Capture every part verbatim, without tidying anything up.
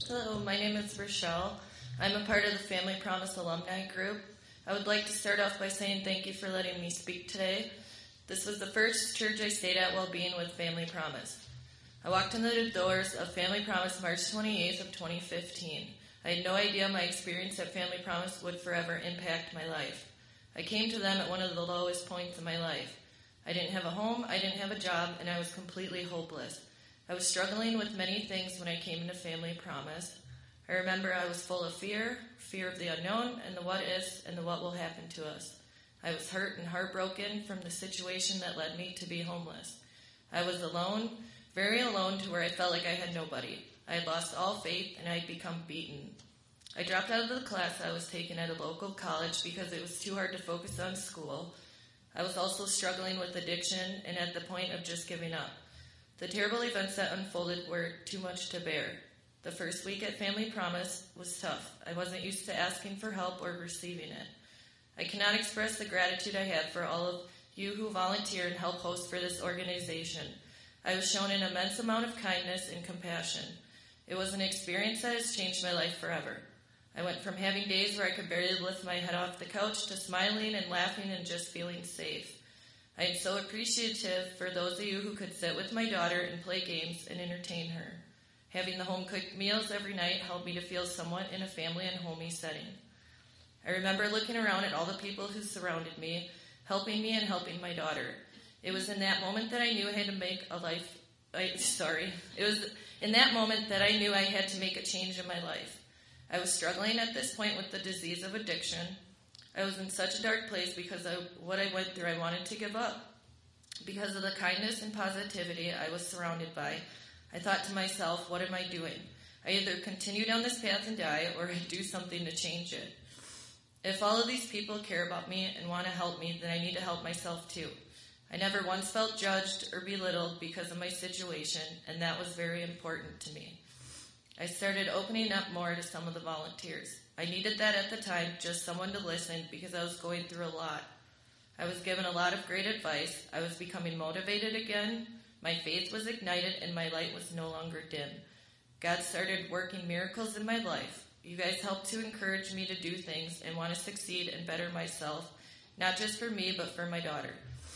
Hello, my name is Rochelle. I'm a part of the Family Promise alumni group. I would like to start off by saying thank you for letting me speak today. This was the first church I stayed at while being with Family Promise. I walked in the doors of Family Promise March twenty-eighth of twenty fifteen. I had no idea my experience at Family Promise would forever impact my life. I came to them at one of the lowest points in my life. I didn't have a home, I didn't have a job, and I was completely hopeless. I was struggling with many things when I came into Family Promise. I remember I was full of fear, fear of the unknown, and the what ifs, and the what will happen to us. I was hurt and heartbroken from the situation that led me to be homeless. I was alone, very alone, to where I felt like I had nobody. I had lost all faith, and I had become beaten. I dropped out of the class I was taking at a local college because it was too hard to focus on school. I was also struggling with addiction and at the point of just giving up. The terrible events that unfolded were too much to bear. The first week at Family Promise was tough. I wasn't used to asking for help or receiving it. I cannot express the gratitude I have for all of you who volunteer and help host for this organization. I was shown an immense amount of kindness and compassion. It was an experience that has changed my life forever. I went from having days where I could barely lift my head off the couch to smiling and laughing and just feeling safe. I am so appreciative for those of you who could sit with my daughter and play games and entertain her. Having the home-cooked meals every night helped me to feel somewhat in a family and homey setting. I remember looking around at all the people who surrounded me, helping me and helping my daughter. It was in that moment that I knew I had to make a life, I, sorry, it was in that moment that I knew I had to make a change in my life. I was struggling at this point with the disease of addiction. I was in such a dark place because of what I went through. I wanted to give up. Because of the kindness and positivity I was surrounded by, I thought to myself, what am I doing? I either continue down this path and die, or I do something to change it. If all of these people care about me and want to help me, then I need to help myself too. I never once felt judged or belittled because of my situation, and that was very important to me. I started opening up more to some of the volunteers. I needed that at the time, just someone to listen, because I was going through a lot. I was given a lot of great advice. I was becoming motivated again. My faith was ignited, and my light was no longer dim. God started working miracles in my life. You guys helped to encourage me to do things and want to succeed and better myself, not just for me, but for my daughter.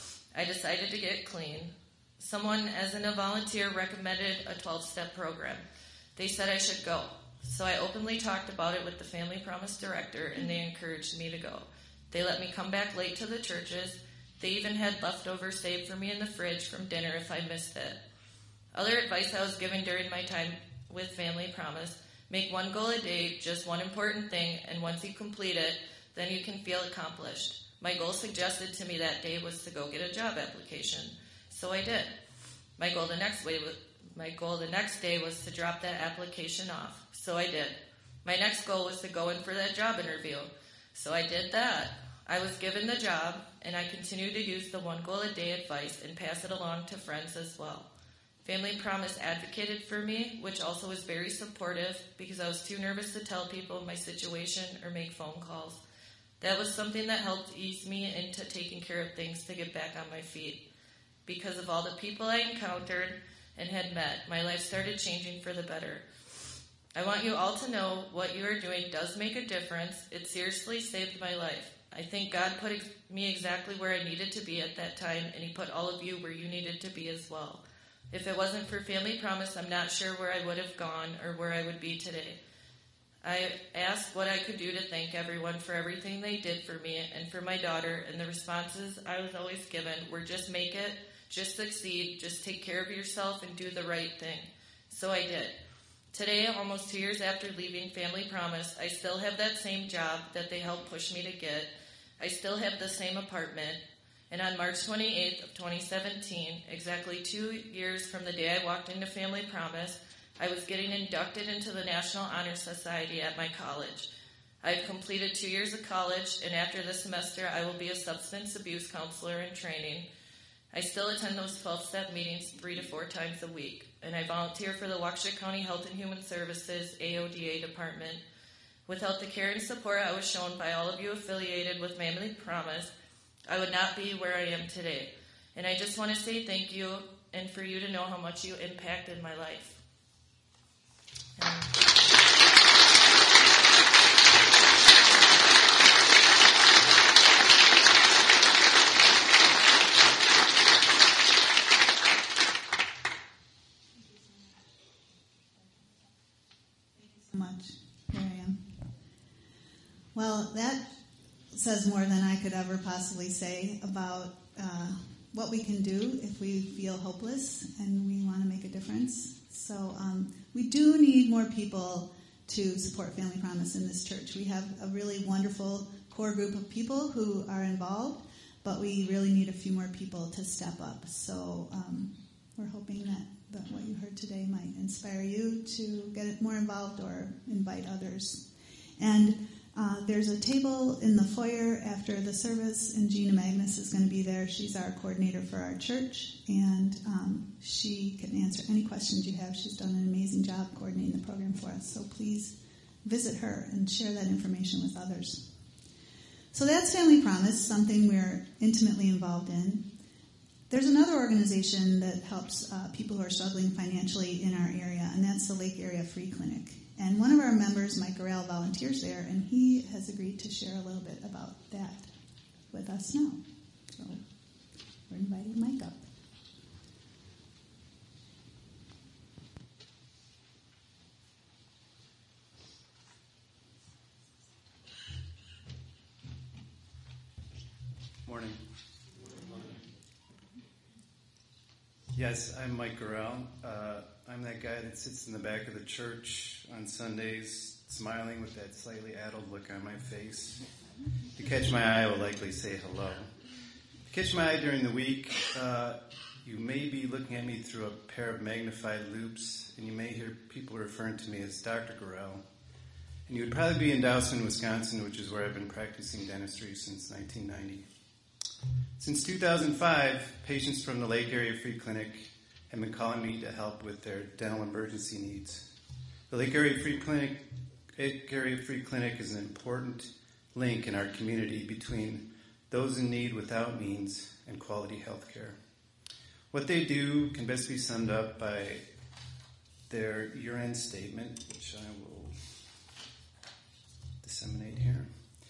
I decided to get clean. Someone, as in a volunteer, recommended a twelve-step program. They said I should go. So I openly talked about it with the Family Promise director, and they encouraged me to go. They let me come back late to the churches. They even had leftovers saved for me in the fridge from dinner if I missed it. Other advice I was given during my time with Family Promise: make one goal a day, just one important thing, and once you complete it, then you can feel accomplished. My goal suggested to me that day was to go get a job application, so I did. My goal the next way was My goal the next day was to drop that application off, so I did. My next goal was to go in for that job interview, so I did that. I was given the job, and I continued to use the one goal a day advice and pass it along to friends as well. Family Promise advocated for me, which also was very supportive because I was too nervous to tell people my situation or make phone calls. That was something that helped ease me into taking care of things to get back on my feet. Because of all the people I encountered and had met, my life started changing for the better. I want you all to know what you are doing does make a difference. It seriously saved my life. I think God put ex- me exactly where I needed to be at that time, and He put all of you where you needed to be as well. If it wasn't for Family Promise, I'm not sure where I would have gone or where I would be today. I asked what I could do to thank everyone for everything they did for me and for my daughter, and the responses I was always given were just make it, just succeed, just take care of yourself and do the right thing. So I did. Today, almost two years after leaving Family Promise, I still have that same job that they helped push me to get. I still have the same apartment. And on March twenty-eighth of twenty seventeen, exactly two years from the day I walked into Family Promise, I was getting inducted into the National Honor Society at my college. I've completed two years of college, and after this semester, I will be a substance abuse counselor in training. I still attend those twelve-step meetings three to four times a week, and I volunteer for the Waukesha County Health and Human Services A O D A department. Without the care and support I was shown by all of you affiliated with Family Promise, I would not be where I am today. And I just want to say thank you, and for you to know how much you impacted my life. And much. Here I am. Well, that says more than I could ever possibly say about uh, what we can do if we feel hopeless and we want to make a difference. So um, we do need more people to support Family Promise in this church. We have a really wonderful core group of people who are involved, but we really need a few more people to step up. So um, we're hoping that, that what you heard today might inspire you to get more involved or invite others. And uh, there's a table in the foyer after the service, and Gina Magnus is going to be there. She's our coordinator for our church, and um, she can answer any questions you have. She's done an amazing job coordinating the program for us. So please visit her and share that information with others. So that's Family Promise, something we're intimately involved in. There's another organization that helps uh, people who are struggling financially in our area, and that's the Lake Area Free Clinic. And one of our members, Mike Garrell, volunteers there, and he has agreed to share a little bit about that with us now. So we're inviting Mike up. Morning. Yes, I'm Mike Garrell. Uh, I'm that guy that sits in the back of the church on Sundays, smiling with that slightly addled look on my face. If you catch my eye, I will likely say hello. If you catch my eye during the week, uh, you may be looking at me through a pair of magnified loupes, and you may hear people referring to me as Doctor Garrell. And you would probably be in Dowson, Wisconsin, which is where I've been practicing dentistry since nineteen ninety. Since two thousand five, patients from the Lake Area Free Clinic have been calling me to help with their dental emergency needs. The Lake Area Free Clinic, Lake Area Free Clinic is an important link in our community between those in need without means and quality health care. What they do can best be summed up by their year-end statement, which I will disseminate here.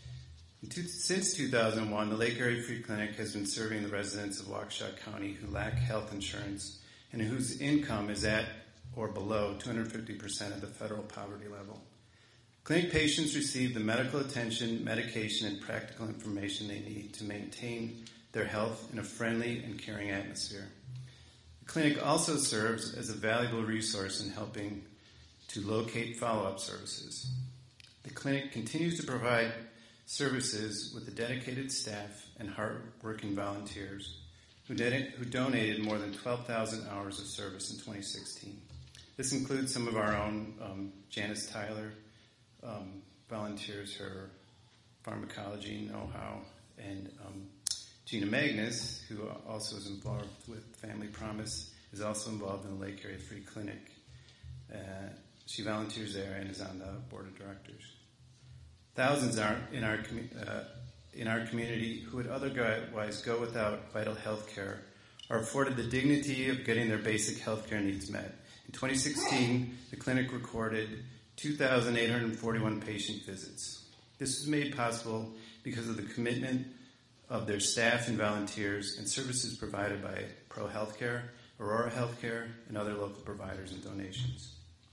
Since two thousand one, the Lake Area Free Clinic has been serving the residents of Waukesha County who lack health insurance and whose income is at or below two hundred fifty percent of the federal poverty level. Clinic patients receive the medical attention, medication, and practical information they need to maintain their health in a friendly and caring atmosphere. The clinic also serves as a valuable resource in helping to locate follow-up services. The clinic continues to provide services with a dedicated staff and hard-working volunteers who, ded- who donated more than twelve thousand hours of service in twenty sixteen. This includes some of our own. um, Janice Tyler um, volunteers her pharmacology know-how, and um, Gina Magnus, who also is involved with Family Promise, is also involved in the Lake Area Free Clinic. Uh, she volunteers there and is on the board of directors. Thousands are in our uh, in our community who would otherwise go without vital health care are afforded the dignity of getting their basic health care needs met. In twenty sixteen, the clinic recorded two thousand eight hundred forty-one patient visits. This was made possible because of the commitment of their staff and volunteers and services provided by Pro Healthcare, Aurora Healthcare, and other local providers and donations.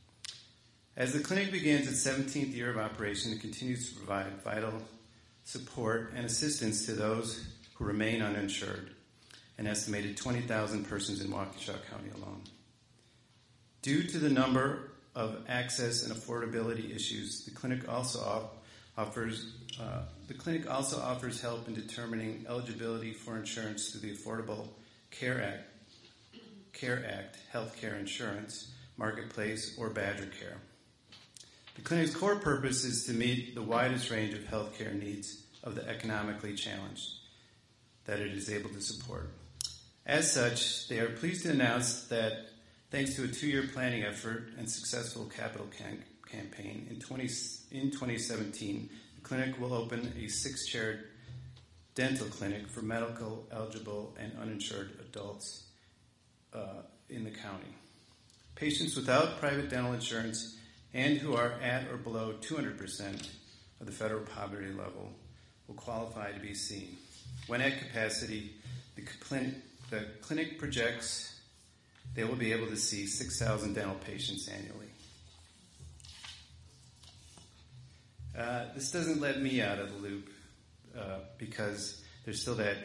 As the clinic begins its seventeenth year of operation, it continues to provide vital support and assistance to those who remain uninsured, an estimated twenty thousand persons in Waukesha County alone. Due to the number of access and affordability issues, the clinic also off- offers uh, the clinic also offers help in determining eligibility for insurance through the Affordable Care Act, Care Act, Healthcare Insurance, Marketplace, or Badger Care. The clinic's core purpose is to meet the widest range of healthcare needs of the economically challenged that it is able to support. As such, they are pleased to announce that thanks to a two-year planning effort and successful capital can- campaign, in, twenty, in twenty seventeen, the clinic will open a six-chaired dental clinic for medical eligible and uninsured adults uh, in the county. Patients without private dental insurance and who are at or below two hundred percent of the federal poverty level will qualify to be seen. When at capacity, the clinic, the clinic projects they will be able to see six thousand dental patients annually. Uh, this doesn't let me out of the loop uh, because there's still that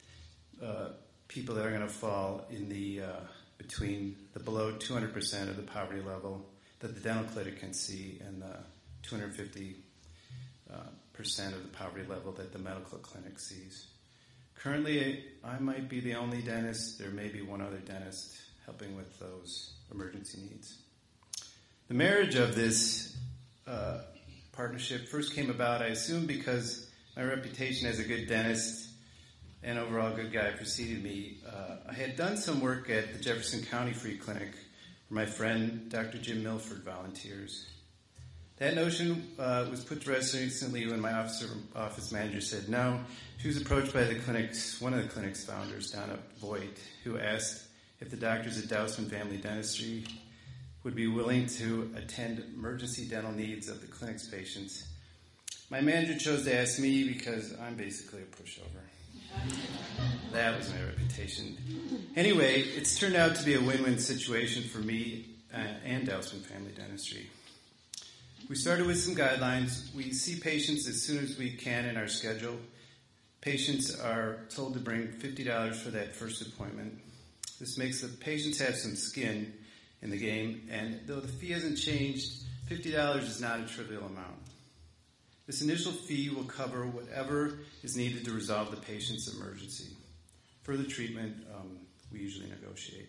uh, people that are going to fall in the uh, between the below two hundred percent of the poverty level that the dental clinic can see and the two hundred fifty uh, percent of the poverty level that the medical clinic sees. Currently, I might be the only dentist. There may be one other dentist helping with those emergency needs. The marriage of this uh, partnership first came about, I assume, because my reputation as a good dentist and overall good guy preceded me. Uh, I had done some work at the Jefferson County Free Clinic where my friend Doctor Jim Milford volunteers. That notion uh, was put to rest recently when my officer, office manager said no. She was approached by the clinic's, one of the clinic's founders, Donna Voigt, who asked if the doctors at Dousman Family Dentistry would be willing to attend emergency dental needs of the clinic's patients. My manager chose to ask me because I'm basically a pushover. That was my reputation. Anyway, it's turned out to be a win-win situation for me uh, and Dousman Family Dentistry. We started with some guidelines. We see patients as soon as we can in our schedule. Patients are told to bring fifty dollars for that first appointment. This makes the patients have some skin in the game, and though the fee hasn't changed, fifty dollars is not a trivial amount. This initial fee will cover whatever is needed to resolve the patient's emergency. Further treatment, um, we usually negotiate.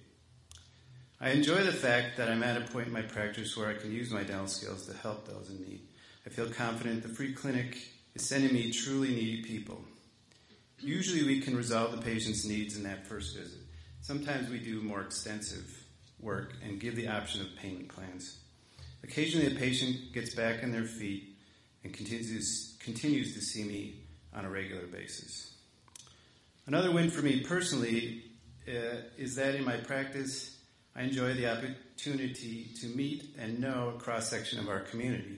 I enjoy the fact that I'm at a point in my practice where I can use my dental skills to help those in need. I feel confident the free clinic is sending me truly needy people. Usually we can resolve the patient's needs in that first visit. Sometimes we do more extensive work and give the option of payment plans. Occasionally a patient gets back on their feet and continues, continues to see me on a regular basis. Another win for me personally uh, is that in my practice, I enjoy the opportunity to meet and know a cross-section of our community.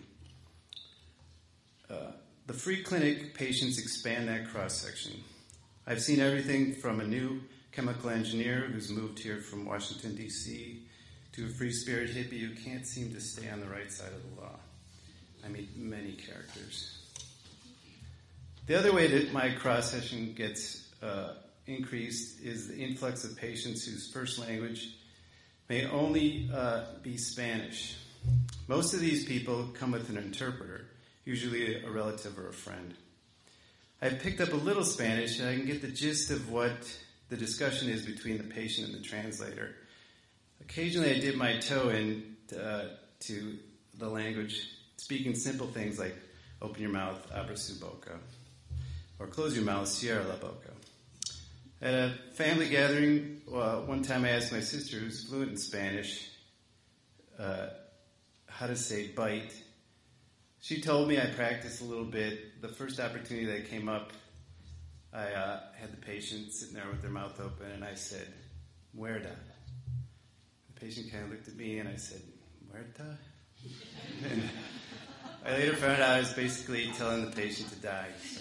Uh, the free clinic patients expand that cross-section. I've seen everything from a new chemical engineer who's moved here from Washington, D C, to a free-spirit hippie who can't seem to stay on the right side of the law. I meet many characters. The other way that my cross-section gets uh, increased is the influx of patients whose first language may only uh, be Spanish. Most of these people come with an interpreter, usually a relative or a friend. I've picked up a little Spanish and I can get the gist of what the discussion is between the patient and the translator. Occasionally I dip my toe in uh, to the language, speaking simple things like open your mouth, abra su boca, or close your mouth, cierra la boca. At a family gathering, uh, one time I asked my sister, who's fluent in Spanish, uh, how to say bite. She told me I practiced a little bit. The first opportunity that came up, I uh, had the patient sitting there with their mouth open, and I said, muerda. The patient kind of looked at me, and I said, muerta? And I later found out I was basically telling the patient to die. So.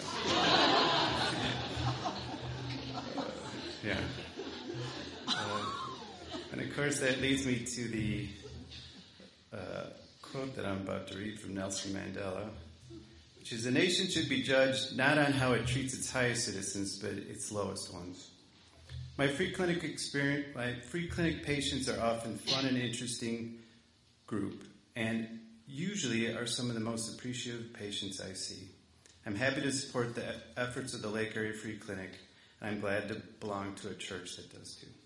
Yeah. Uh, and of course that leads me to the uh, quote that I'm about to read from Nelson Mandela, which is, a nation should be judged not on how it treats its highest citizens, but its lowest ones. My free clinic experience, my free clinic patients are often fun and interesting group, and usually are some of the most appreciative patients I see. I'm happy to support the efforts of the Lake Area Free Clinic. I'm glad to belong to a church that does too.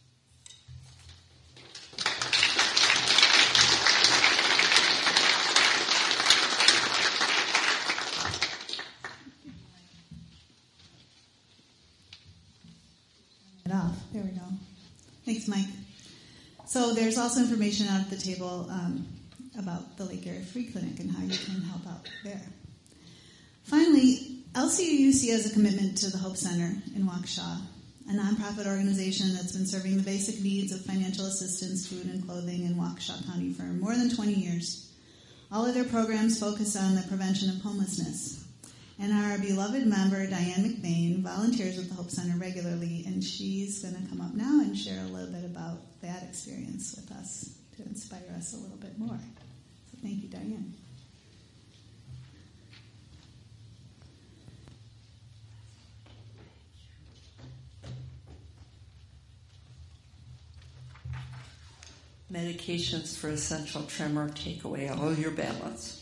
It off. There we go. Thanks, Mike. So there's also information out at the table um, about the Lake Area Free Clinic and how you can help out there. Finally, L C U U C has a commitment to the Hope Center in Waukesha, a nonprofit organization that's been serving the basic needs of financial assistance, food, and clothing in Waukesha County for more than twenty years. All of their programs focus on the prevention of homelessness. And our beloved member, Diane McBain, volunteers with the Hope Center regularly, and she's going to come up now and share a little bit about that experience with us to inspire us a little bit more. So thank you, Diane. medications for essential tremor take away all your balance.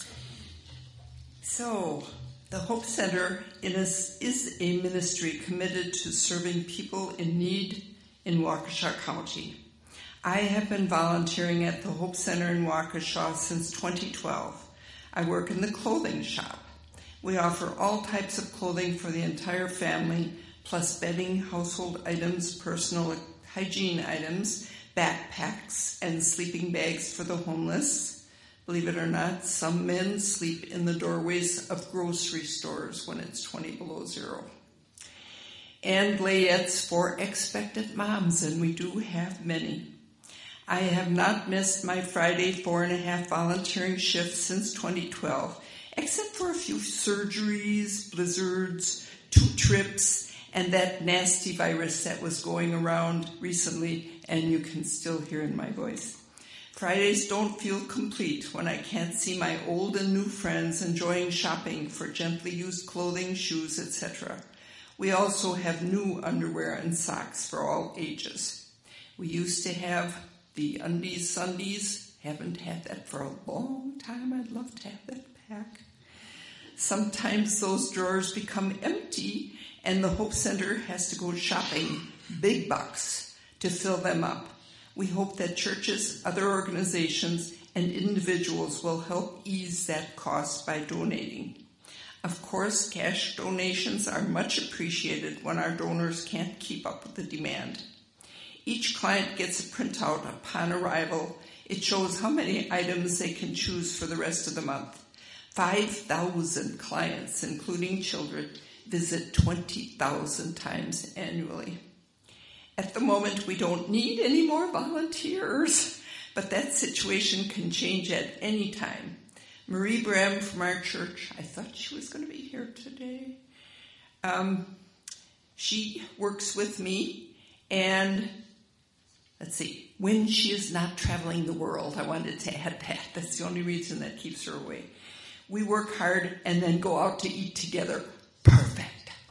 So, the Hope Center is, is a ministry committed to serving people in need in Waukesha County. I have been volunteering at the Hope Center in Waukesha since twenty twelve. I work in the clothing shop. We offer all types of clothing for the entire family, plus bedding, household items, personal hygiene items, backpacks, and sleeping bags for the homeless. Believe it or not, some men sleep in the doorways of grocery stores when it's twenty below zero. And layettes for expectant moms, and we do have many. I have not missed my Friday four and a half volunteering shift since twenty twelve, except for a few surgeries, blizzards, two trips, and that nasty virus that was going around recently, and you can still hear in my voice. Fridays don't feel complete when I can't see my old and new friends enjoying shopping for gently used clothing, shoes, et cetera. We also have new underwear and socks for all ages. We used to have the undies Sundays. Haven't had that for a long time. I'd love to have that back. Sometimes those drawers become empty and the Hope Center has to go shopping big bucks to fill them up. We hope that churches, other organizations, and individuals will help ease that cost by donating. Of course, cash donations are much appreciated when our donors can't keep up with the demand. Each client gets a printout upon arrival. It shows how many items they can choose for the rest of the month. five thousand clients, including children, visit twenty thousand times annually. At the moment, we don't need any more volunteers, but that situation can change at any time. Marie Bram from our church, I thought she was going to be here today. Um, she works with me, and let's see, when she is not traveling the world, I wanted to add that. That's the only reason that keeps her away. We work hard and then go out to eat together. Perfect.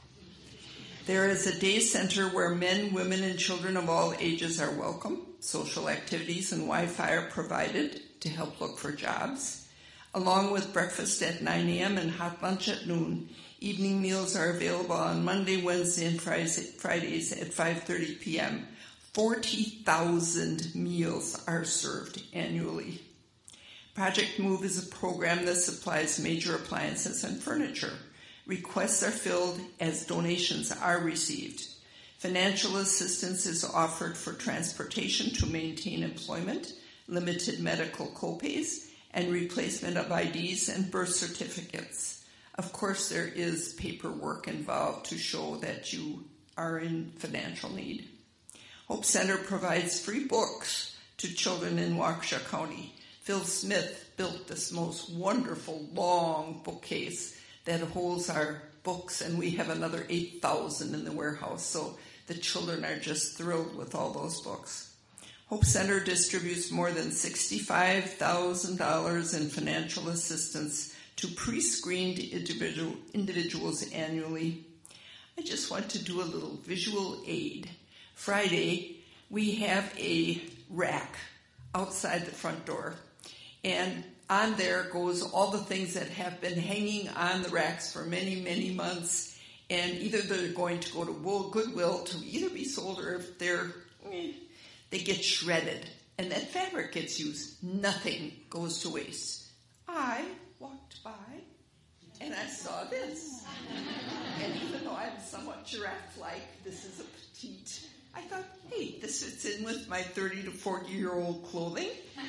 There is a day center where men, women, and children of all ages are welcome. Social activities and Wi-Fi are provided to help look for jobs. Along with breakfast at nine a.m. and hot lunch at noon, evening meals are available on Monday, Wednesday, and Fridays at five thirty p.m. forty thousand meals are served annually. Project Move is a program that supplies major appliances and furniture. Requests are filled as donations are received. Financial assistance is offered for transportation to maintain employment, limited medical copays, and replacement of I Ds and birth certificates. Of course, there is paperwork involved to show that you are in financial need. Hope Center provides free books to children in Waukesha County. Phil Smith built this most wonderful long bookcase that holds our books, and we have another eight thousand in the warehouse, so the children are just thrilled with all those books. Hope Center distributes more than sixty-five thousand dollars in financial assistance to pre-screened individual, individuals annually. I just want to do a little visual aid. Friday, we have a rack outside the front door, and on there goes all the things that have been hanging on the racks for many, many months, and either they're going to go to Goodwill to either be sold, or if they're, eh, they get shredded, and that fabric gets used. Nothing goes to waste. I walked by, and I saw this. And even though I'm somewhat giraffe-like, this is a petite, I thought, hey, this fits in with my thirty to forty-year-old clothing.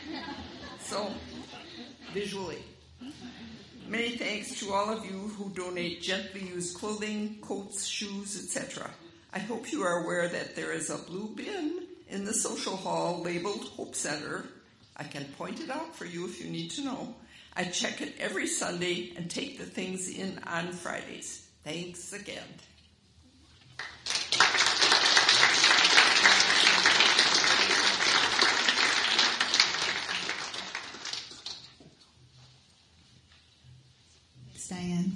So, visually. Many thanks to all of you who donate gently used clothing, coats, shoes, et cetera. I hope you are aware that there is a blue bin in the social hall labeled Hope Center. I can point it out for you if you need to know. I check it every Sunday and take the things in on Fridays. Thanks again. Diane.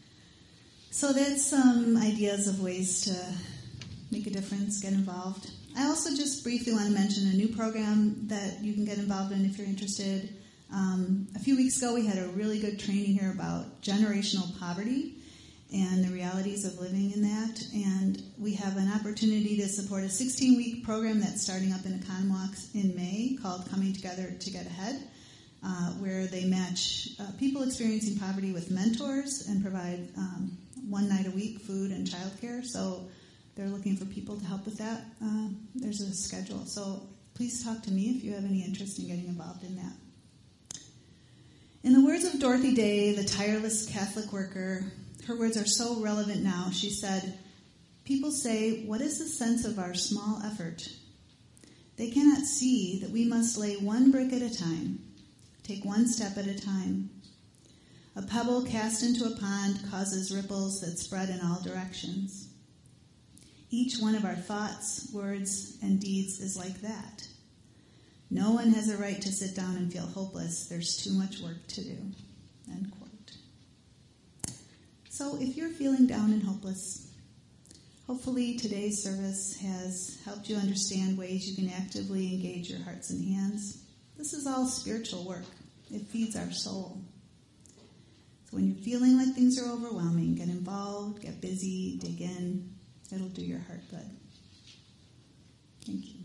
So that's some ideas of ways to make a difference, get involved. I also just briefly want to mention a new program that you can get involved in if you're interested. Um, a few weeks ago, we had a really good training here about generational poverty and the realities of living in that. And we have an opportunity to support a sixteen-week program that's starting up in Oconomowoc in May called Coming Together to Get Ahead, uh, where they match uh, people experiencing poverty with mentors and provide um, one night a week food and childcare. So they're looking for people to help with that. Uh, there's a schedule. So please talk to me if you have any interest in getting involved in that. In the words of Dorothy Day, the tireless Catholic worker, her words are so relevant now. She said, "People say, what is the sense of our small effort? They cannot see that we must lay one brick at a time, take one step at a time. A pebble cast into a pond causes ripples that spread in all directions. Each one of our thoughts, words, and deeds is like that. No one has a right to sit down and feel hopeless. There's too much work to do." End quote. So if you're feeling down and hopeless, hopefully today's service has helped you understand ways you can actively engage your hearts and hands. This is all spiritual work. It feeds our soul. So when you're feeling like things are overwhelming, get involved, get busy, dig in. It'll do your heart good. Thank you.